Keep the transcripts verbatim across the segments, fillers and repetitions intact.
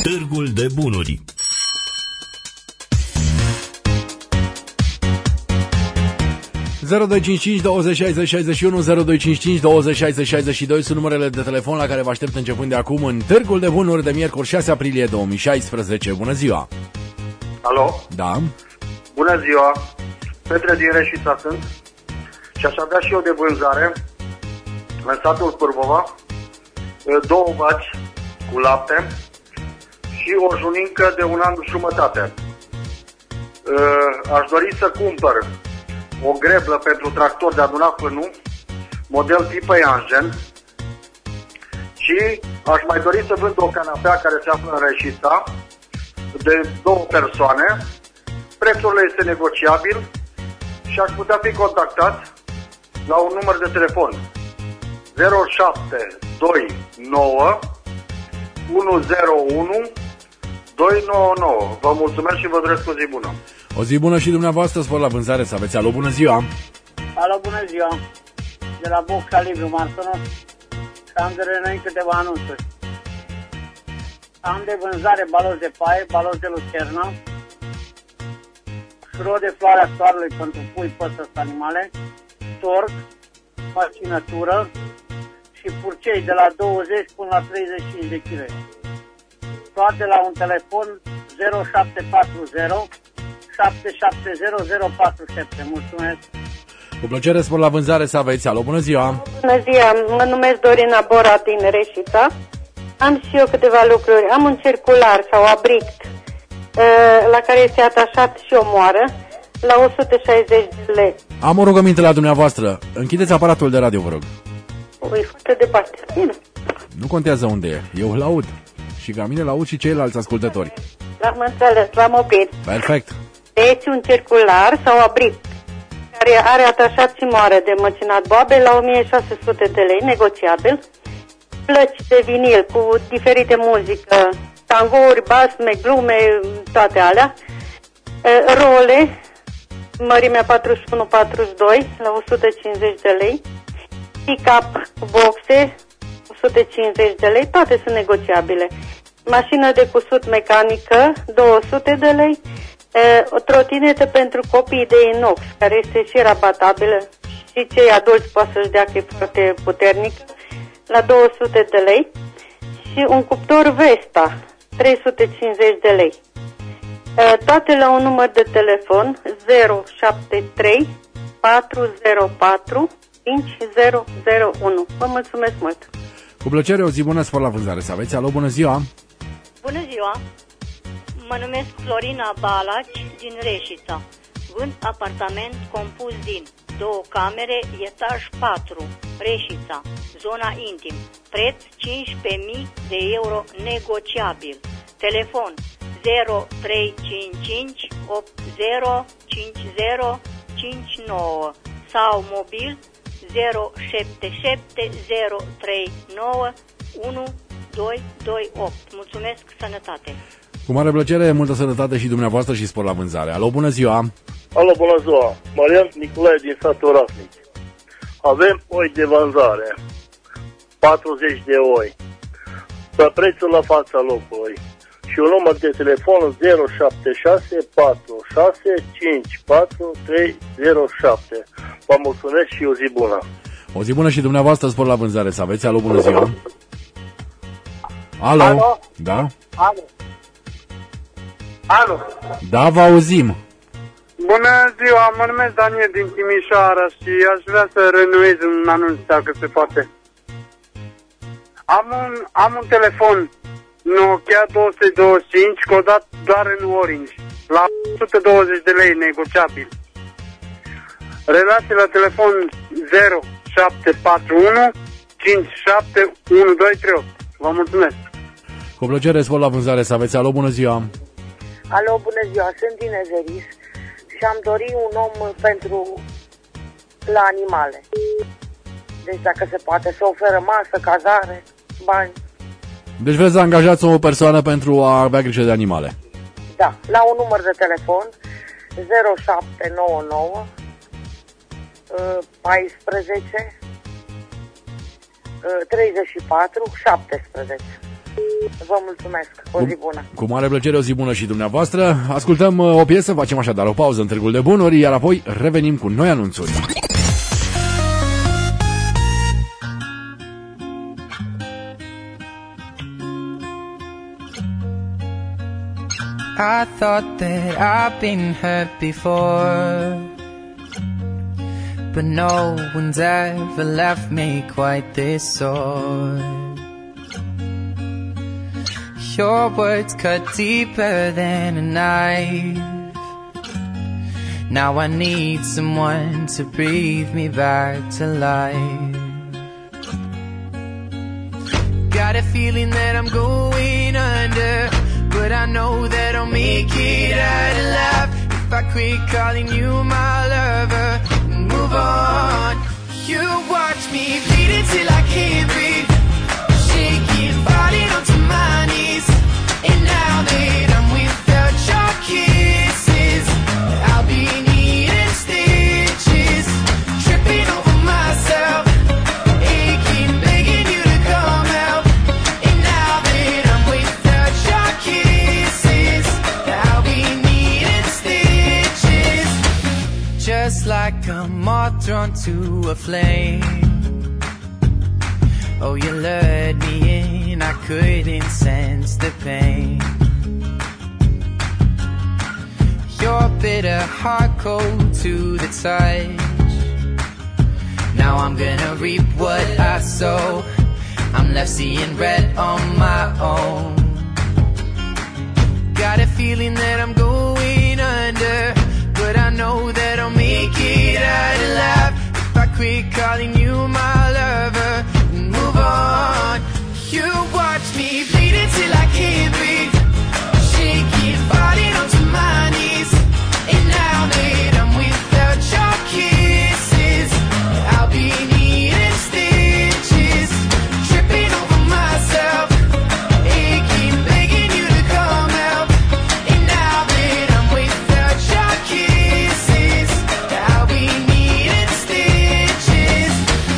Târgul de bunuri. zero doi cinci cinci douăzeci șaizeci șaizeci și unu, zero doi cinci cinci douăzeci șaizeci șaizeci și doi sunt numerele de telefon la care vă aștept începând de acum în Târgul de Bunuri de miercuri șase aprilie două mii șaisprezece. Bună ziua! Alo? Da? Bună ziua! Petre din Reșița sunt și aș avea și eu de vânzare în satul Cârbova două vaci cu lapte și o junincă de un an și jumătate. Aș dori să cumpăr o greblă pentru tractor de adunat pânul, model tipă Iangen, și aș mai dori să vând o canapea care se află în Reșița de două persoane. Prețul este negociabil și aș putea fi contactat la un număr de telefon zero șapte doi nouă unu zero unu doi nouă nouă. Vă mulțumesc și vă doresc o zi bună. O zi bună și dumneavoastră, spor la vânzare să aveți. Alo, bună ziua! Alo, bună ziua! De la Boxa Liviu Martonos și am de renoi câteva anunțuri. Am de vânzare baloși de paie, baloși de lucernă, șurot de floarea soarelui pentru pui, păsări și animale, torc, fascinătură și purcei de la douăzeci până la treizeci și cinci de kilograme. Toate la un telefon zero șapte patru zero șapte șapte zero zero patru șapte. Mulțumesc! Cu plăcere, spor la vânzare să aveți. Alo, bună ziua! Bună ziua! Mă numesc Dorina Bora din Reșița. Am și eu câteva lucruri. Am un circular sau abrict la care este atașat și o moară la o sută șaizeci de lei. Am o rugăminte la dumneavoastră. Închideți aparatul de radio, vă rog. Ui, foarte departe. Bine. Nu contează unde e. Eu îl aud. Și ca mine l-aud și ceilalți ascultători. L-am înțeles, la mobil. Perfect. Deci un circular sau abrict care are atașat și moară de măcinat boabe la o mie șase sute de lei, negociabil. Plăci de vinil cu diferite muzică, tangouri, basme, glume, toate alea. Role, mărimea patruzeci și unu patruzeci și doi la o sută cincizeci de lei. Pick-up cu boxe, o sută cincizeci de lei, toate sunt negociabile. Mașină de cusut mecanică, două sute de lei. O trotinetă pentru copii de inox, care este și rabatabilă, și cei adulți poate să-și dea că e foarte puternic, la două sute de lei. Și un cuptor Vespa, trei sute cincizeci de lei. Toate la un număr de telefon zero șapte trei patru zero patru cinci zero zero unu. Vă mulțumesc mult! Cu plăcere, o zi bună, spor la vânzare să aveți. Alo, bună ziua! Bună ziua! Mă numesc Florina Balaci din Reșița. Vând apartament compus din două camere, etaj patru, Reșița, zona intim. Preț cincisprezece mii de euro negociabil. Telefon zero trei cinci cinci opt zero cinci zero cinci nouă sau mobil zero șapte șapte zero trei nouă unu doi doi opt. Mulțumesc, sănătate! Cu mare plăcere, multă sănătate și dumneavoastră și spor la vânzare. Alo, bună ziua! Alo, bună ziua! Marian Nicolae din satul Rasnic. Avem oi de vânzare, patruzeci de oi, pe prețul la fața locului și un număr de telefon zero șapte șase patru șase cinci patru trei zero șapte. Vă mulțumesc și o zi bună! O zi bună și dumneavoastră, spor la vânzare să aveți. Alo, bună ziua! Alo? Alo? Da? Alo? Alo? Da, vă auzim! Bună ziua, mă numesc Daniel din Timișoara și aș vrea să renuiez un anunț, dacă se poate. Am un, am un telefon Nokia două sute douăzeci și cinci codat doar în Orange, la o sută douăzeci de lei, negociabil. Relație la telefon zero șapte patru unu cinci șapte unu doi trei opt. Vă mulțumesc! Cu plăcere, spor la vânzare să aveți. Alo, bună ziua! Alo, bună ziua, sunt din Ezeris și am dorit un om pentru la animale. Deci dacă se poate, să oferă masă, cazare, bani. Deci vreți să angajați o persoană pentru a avea grijă de animale? Da, la un număr de telefon zero șapte nouă nouă paisprezece treizeci și patru șaptesprezece. Vă mulțumesc. O zi bună. Cu mare plăcere, o zi bună și dumneavoastră. Ascultăm o piesă, facem așadar o pauză în Târgul de Bunuri, iar apoi revenim cu noi anunțuri. I thought that I've been hurt before, but no one's ever left me quite this sore. Your words cut deeper than a knife. Now I need someone to breathe me back to life. Got a feeling that I'm going under, but I know that I'll make it out alive if I quit calling you my lover and move on. You watch me bleed till I can't breathe, shaking, falling onto my knees. And now that I'm without your kisses, I'll be needing stitches, tripping over myself, aching, begging you to come out. And now that I'm without your kisses, I'll be needing stitches, just like a moth drawn to a flame. Oh, you lured me in, I couldn't sense the pain. Your bitter heart cold to the touch. Now I'm gonna reap what I sow. I'm left seeing red on my own. Got a feeling that I'm going under, but I know that I'll make it out alive if I quit calling you my lover and move on. You watch me bleed until I can't breathe, shaking, falling onto my knees. And now that I'm without your kisses, I'll be needing stitches, tripping over myself, aching, begging you to come out. And now that I'm without your kisses, I'll be needing stitches.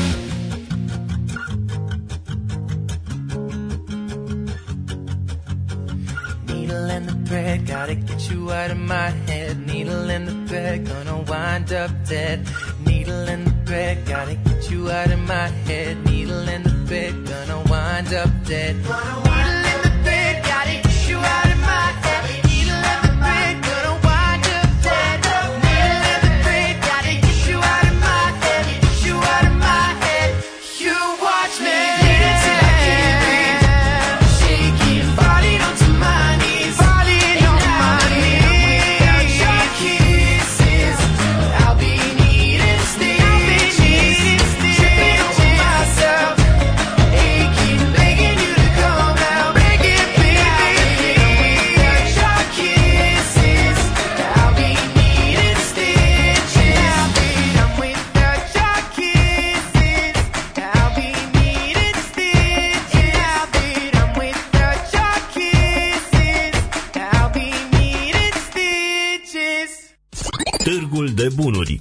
Needle in the thread, gotta get you out of my head. Needle in the thread, gonna wind up dead. Needle in the thread, gotta get you out of my head. Needle in the thread, gonna wind up dead. Needle in the thread, gotta get you out of my head. Needle in the thread, gonna wind up dead. Needle in the thread, gotta get you out of my head. Get you out of my head. You watch me bleed until I can't breathe, shaking, falling onto my knees. Falling on my knees. Without your kisses, I'll be needing stitches, tripping over myself, aching, begging you to come out. Begging, baby. Without your kisses, I'll be needing stitches. I'm without your kisses, I'll be needing stitches. I'm without your kisses, I'll be needing stitches. Târgul de Bunuri.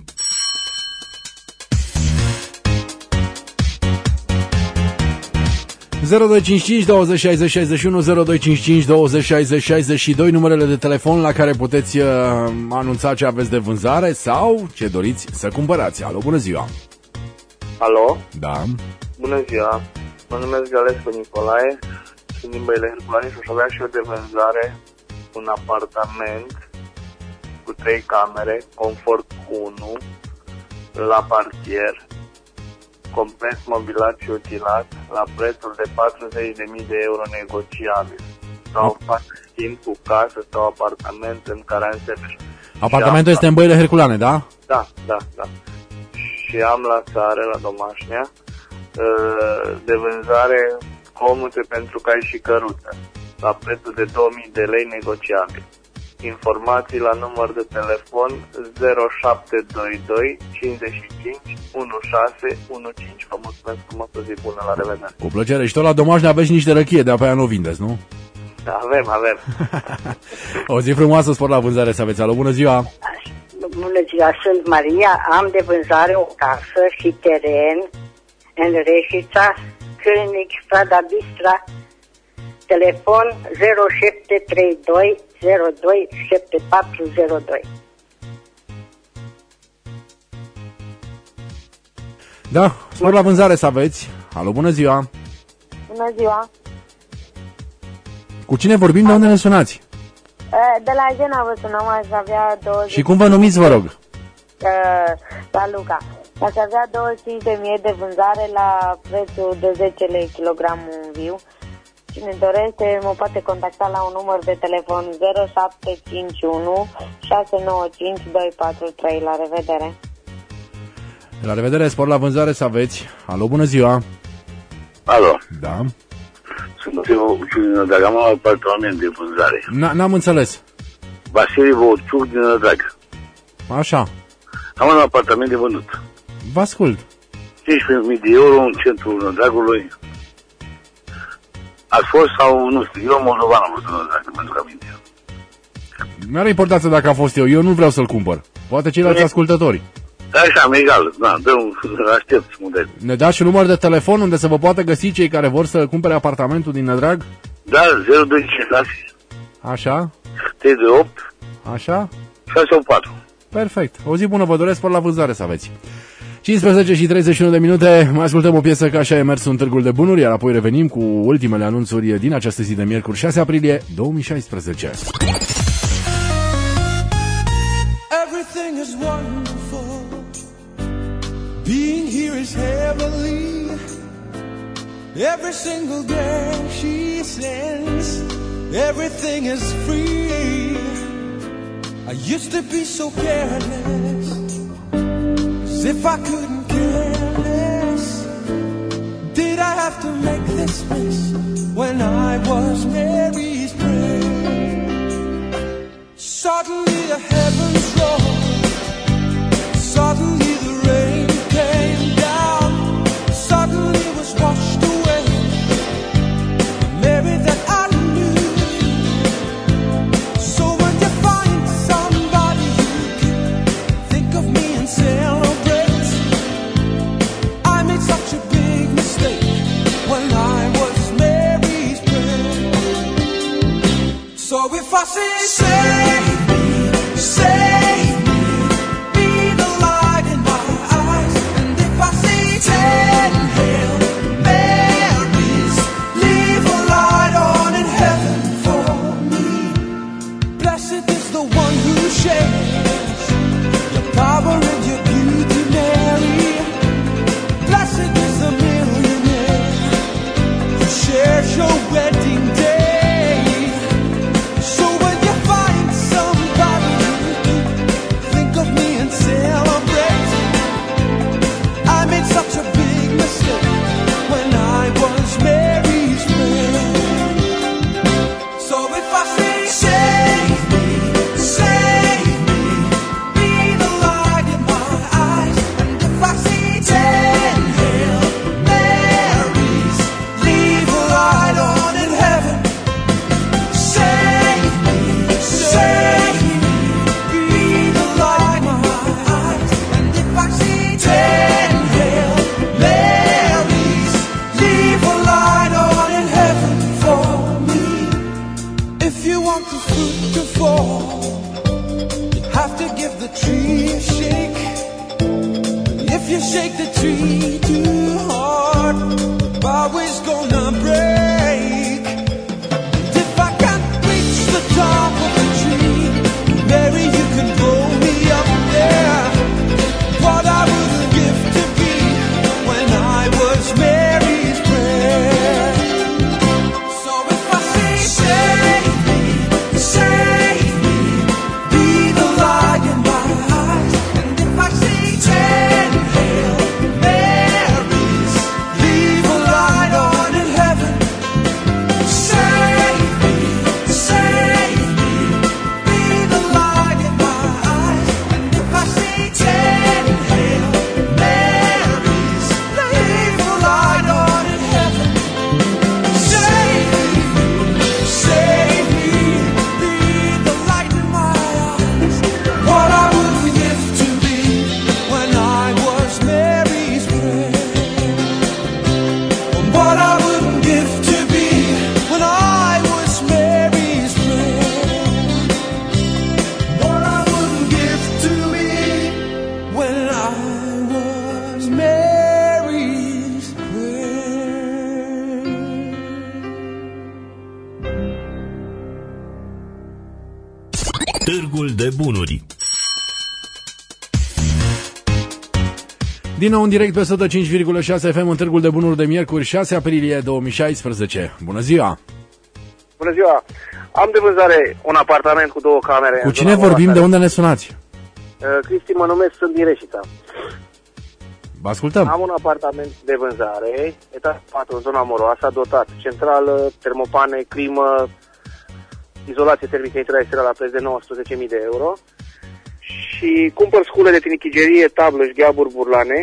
zero doi cinci cinci douăzeci șaizeci șaizeci și unu, zero doi cinci cinci douăzeci șaizeci șaizeci și doi, numerele de telefon la care puteți uh, anunța ce aveți de vânzare sau ce doriți să cumpărați. Alo, bună ziua! Alo? Da. Bună ziua! Mă numesc Galescu Nicolae, sunt din Băile Herculane și aș avea și eu de vânzare un apartament cu trei camere, confort unu, la partier, complet mobilat și utilat, la prețul de patruzeci de mii de euro negociabil. Sau fac schimb cu casă sau apartament în Caransebeș. Apartamentul este în Băile Herculane, da? Da, da, da. Și am la țară, la Domașnea, de vânzare comute pentru cai și căruță, la prețul de două mii de lei negociabil. Informații la număr de telefon zero șapte doi doi cincizeci și cinci unu șase unu cinci. Vă mulțumesc frumos, o zi bună, la revedere. Cu plăcere. Și tot la Domașnea aveți niște răchie, de-a pe aia nu o vindeți, nu? Da, avem, avem. O zi frumoasă, spor la vânzare să aveți. Alo, bună ziua! Bună ziua, sunt Maria, am de vânzare o casă și teren în Reșița, Cârnic, strada Bistra, telefon zero șapte trei doi zero doi șapte patru zero doi. Da, spor la vânzare să aveți. Alo, bună ziua. Bună ziua. Cu cine vorbim, de unde ne sunați? De la Gena vă sunăm, aș avea douăzeci. Și cum vă numiți, vă rog? La Luca. Aș avea douăzeci și cinci de mii de vânzare la prețul de zece lei kilogramul viu. Cine dorește mă poate contacta la un număr de telefon zero șapte cinci unu șase nouă cinci doi patru trei. La revedere. La revedere, spor la vânzare să aveți. Alo, bună ziua. Alo. Da. Sunt eu, dacă am un apartament de vânzare. N-am înțeles. Vasile Vouțuc din Nădrag. Așa. Am un apartament de vândut. Vă ascult. cincisprezece mii de euro în centrul Nădragului. Ați fost sau nu știu, eu moldovan am fost în Nădrag, pentru că aminte. Nu are importanță dacă a fost eu, eu nu vreau să-l cumpăr. Poate ceilalți e... ascultători. Așa, am egal, da, dă-un, aștept model. Ne dați și număr de telefon unde să vă poată găsi cei care vor să cumpere apartamentul din Nădrag? Da, zero doi cinci șase. Așa. trei doi opt. Așa. șase opt patru. Perfect. O zi bună, vă doresc, spor la vânzare să aveți. cincisprezece și treizeci și unu de minute, mai ascultăm o piesă, că așa e mers un Târgul de Bunuri, iar apoi revenim cu ultimele anunțuri din această zi de miercuri, șase aprilie două mii șaisprezece. Everything is wonderful. Being here is heavenly. Every single day she sings. Everything is free. I used to be so careless, as if I couldn't care less. Did I have to make this mess when I was Mary's prayer? Suddenly the heavens roared. Suddenly the rain came down. Suddenly was washed away the Mary that I knew. So when you find somebody you can think of me and celebrate, I made such a big mistake when I was Mary's prayer. So if I say, save me, save me, be the light in my eyes. And if I say ten Hail Marys, leave a light on in heaven for me. Blessed is the one who shares your power and your beauty, Mary. Blessed is the millionaire who shares your wedding day. So when you find somebody, think of me and celebrate. I made such a big mistake when I was Mary's friend. So if I say, save me, save me, be the light in my eyes. And if I say ten Hail Marys, leave a light on in heaven. Save me, save me, be the light in my eyes. And if I say ten Hail Marys, leave a light on in heaven for me. If you want the fruit to fall, you have to give the tree a shake. If you shake the tree too hard, the bough is gonna break. And if I can't reach the top of the tree, Mary, you can blow me up there. What I wouldn't give to be when I was Mary's prayer. So if I say, save me, save me, be the light in my eyes. And if I say ten Hail Marys, leave a light on in heaven. Târgul de bunuri. Din nou în direct pe o sută cinci virgulă șase F M în Târgul de Bunuri de miercuri, șase aprilie două mii șaisprezece. Bună ziua! Bună ziua! Am de vânzare un apartament cu două camere. Cu cine vorbim? De unde ne sunați? Uh, Cristi, mă numesc, sunt din Reșița. Vă ascultăm. Am un apartament de vânzare, etaj patru, în zona Moroasa, dotat centrală, termopane, climă, izolație termică intraexteră la preț de nouăsprezece mii de euro. Și cumpăr scule de tinichigerie, tablă și gheaburi burlane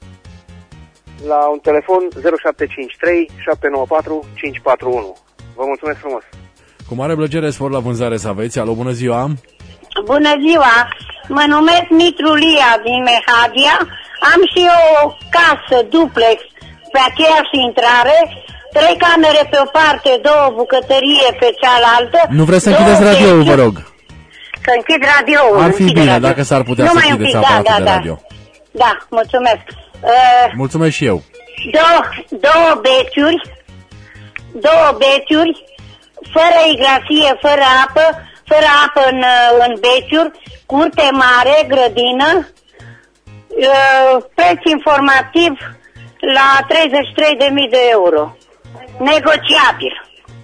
la un telefon zero șapte cinci trei șapte nouă patru cinci patru unu. Vă mulțumesc frumos! Cu mare plăcere spor la vânzare să aveți. Alo, bună ziua! Bună ziua! Mă numesc Mitrulia din Mehadia. Am și eu o casă duplex pe aceeași intrare, trei camere pe o parte, două bucătărie pe cealaltă. Nu vreți să închideți radioul, vă rog? Să închid radioul. Ar fi bine radio. dacă s-ar putea nu să mai închideți închid, aparatul da, de da, radio. Da, da mulțumesc. Uh, Mulțumesc și eu. Două, două beciuri, două beciuri, fără iglasie, fără apă, fără apă în, în beciuri, curte mare, grădină, uh, preț informativ la treizeci și trei de mii de euro. Negociabil.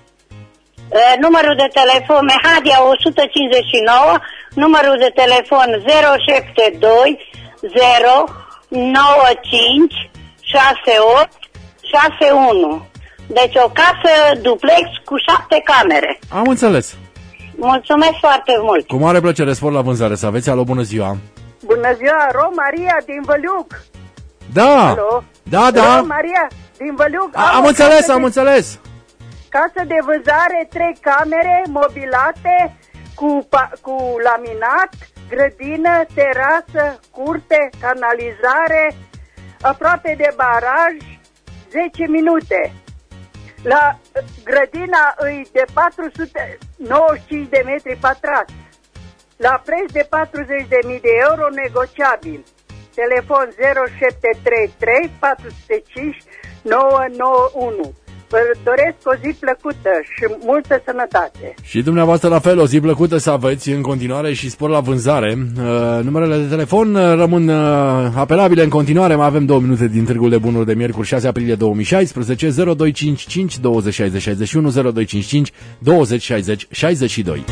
Uh, numărul de telefon Mehadia o sută cincizeci și nouă, numărul de telefon zero șapte doi zero nouă cinci șase opt șase unu. Deci o casă duplex cu șapte camere. Am înțeles. Mulțumesc foarte mult. Cu mare plăcere spor la vânzare să aveți. Alo, bună ziua! Bună ziua, Ro Maria din Văliuc. Da! Alo? Da, da! Ro Maria din Văliuc. A, am înțeles, am de... înțeles! Casă de vânzare, trei camere mobilate, cu, cu laminat, grădină, terasă, curte, canalizare, aproape de baraj, zece minute. La grădina îi de patru sute nouăzeci și cinci de metri pătrați, la preț de patruzeci de mii de euro negociabil. Telefon zero șapte trei trei patru zero cinci nouă nouă unu. Vă doresc o zi plăcută și multă sănătate. Și dumneavoastră la fel, o zi plăcută să aveți în continuare și spor la vânzare. Uh, numerele de telefon rămân uh, apelabile în continuare. Mai avem două minute din Târgul de Bunuri de miercuri, șase aprilie două mii șaisprezece. Zero doi cinci cinci douăzeci șaizeci șaizeci și unu, zero doi cinci cinci douăzeci șaizeci șaizeci și doi.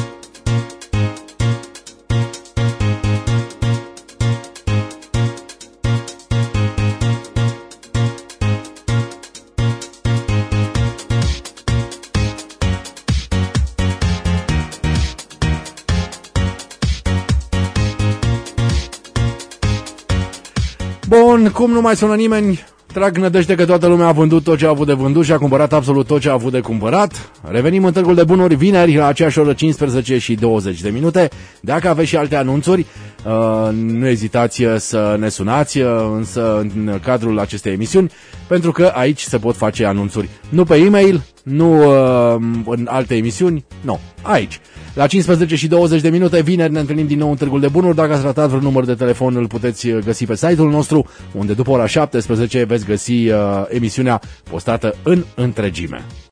Bun, cum nu mai sună nimeni, trag nădejde că toată lumea a vândut tot ce a avut de vândut și a cumpărat absolut tot ce a avut de cumpărat. Revenim în Târgul de Bunuri vineri la aceeași oră cincisprezece și douăzeci de minute. Dacă aveți și alte anunțuri, nu ezitați să ne sunați, însă în cadrul acestei emisiuni, pentru că aici se pot face anunțuri. Nu pe e-mail, nu în alte emisiuni, nu, aici. La cincisprezece și douăzeci de minute, vineri, ne întâlnim din nou în Târgul de Bunuri. Dacă ați ratat vreun număr de telefon, îl puteți găsi pe site-ul nostru, unde după ora șaptesprezece veți găsi uh, emisiunea postată în întregime.